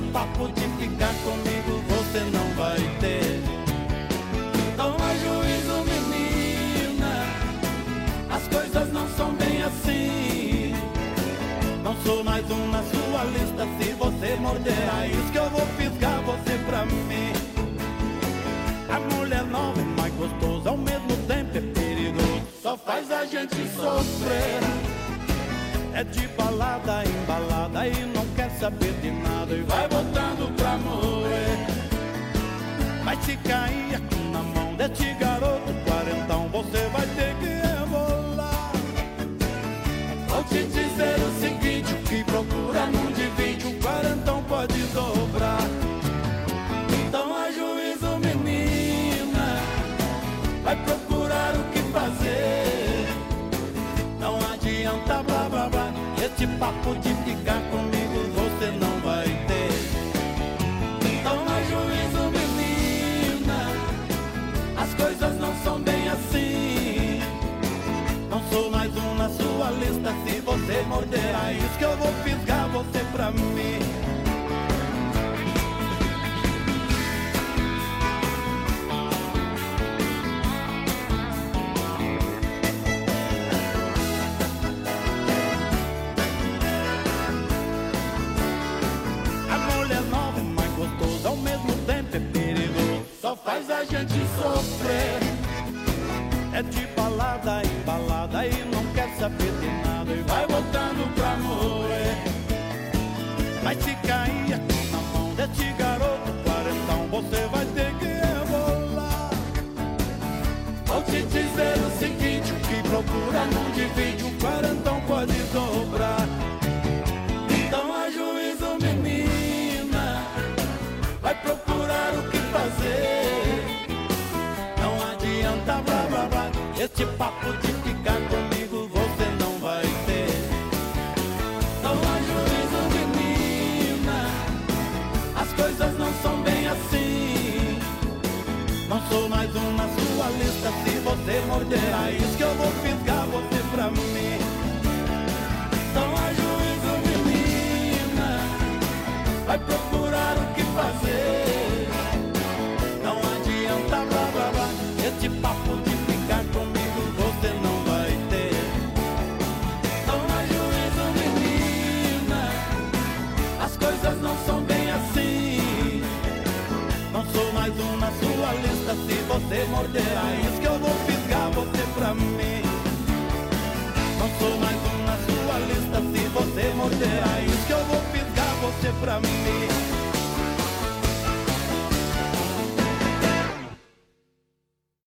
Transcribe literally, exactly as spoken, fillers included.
papo de ficar comigo você não vai ter. Toma juízo, menina, as coisas não são bem assim. Não sou mais um na sua lista, se você morder a isca eu vou fisgar você pra mim. A mulher nova é mais gostosa, ao mesmo tempo é perigoso, só faz a gente sofrer. É de balada em balada e não quer saber de nada e vai botando pra morrer. Mas se cair aqui na mão deste garoto quarentão, você vai ter que rebolar. Vou te dizer o seguinte, o que procura não divide, o quarentão pode dobrar. Então ajuízo, menina, vai procurar o que fazer. Não adianta blá blá blá, esse papo de ficar comigo você não vai ter. Então ajuízo, menina, as coisas não são bem assim. Não sou mais um na sua lista, se você morder a isca eu vou fisgar você pra mim. Ao mesmo tempo é perigoso, só faz a gente sofrer. É de balada em balada e não quer saber de nada e vai botando pra morrer. Mas se cair aqui na mão desse garoto quarentão, você vai ter que rebolar. Vou te dizer o seguinte, o que procura não divide, o quarentão pode dobrar. Então ajuízo, menina, vai procurar o que fazer. Não adianta blá blá blá, esse papo de ficar comigo você não vai ter. Não há juízo, menina, as coisas não são bem assim. Não sou mais um na sua lista, se você morder a isca eu vou fisgar você pra mim. Não há juízo, menina, vai procurar o que fazer. Não adianta blá blá blá, esse papo de ficar comigo você não vai ter. Não há juízo, menina, as coisas não são bem assim. Não sou mais um na sua lista, se você morder a isca eu vou fisgar você pra mim. Não sou mais um na sua lista, se você morder a isca eu vou fisgar você pra mim.